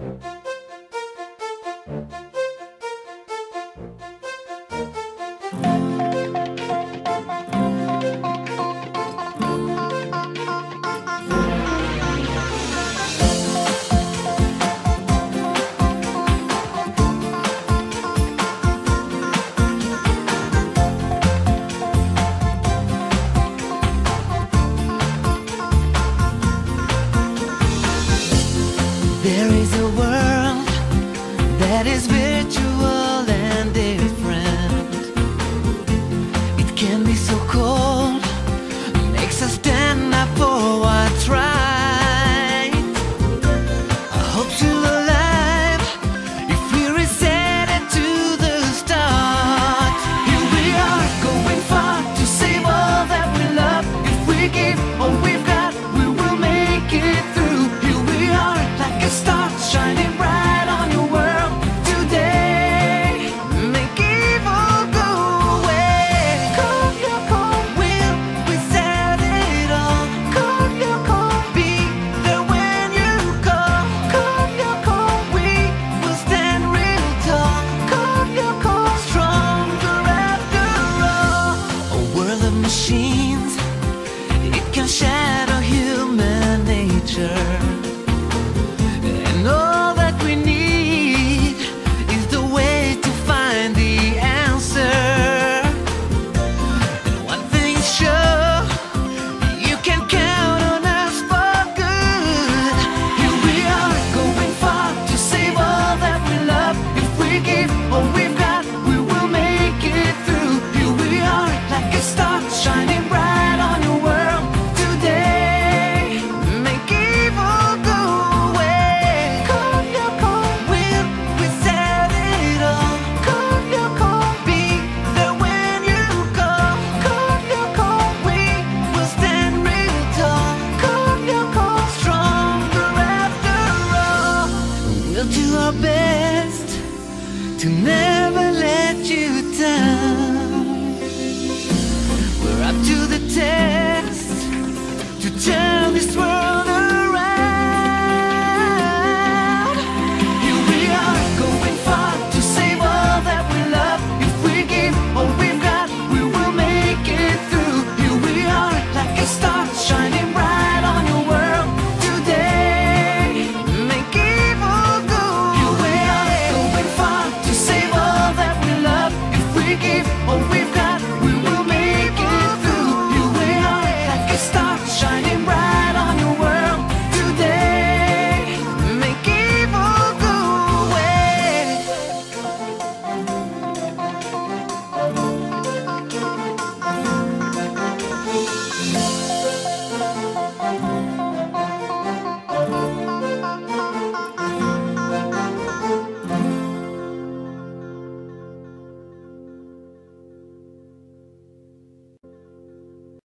There is a world that is virtual and different. It can be so cold, makes us stand up for what's right. I hope still alive if we reset it to the start. Here we are going far to save all that we love. If we give all we've got, we will make it through. Here we are like a star shining bright on your world today. Make evil go away. Cold your cold will, we set it on. Cold your cold, be there when you call. Cold your cold, we will stand real tall. Cold your cold, stronger after all. A world of machines, it can shadow human nature. And all that we need is the way to find the answer. And one thing is sure, you can count on us for good. Here we are going far to save all that we love. If we give all we've got, we will make it through. Here we are like a star shining bright on your world today. Make evil go away. Cold your cold will, we set it on. Cold your cold, be there when you call. Cold your cold, we will stand real tall. Cold your cold, stronger after all. We'll do our best to never let you down. We're up to the test to turn this world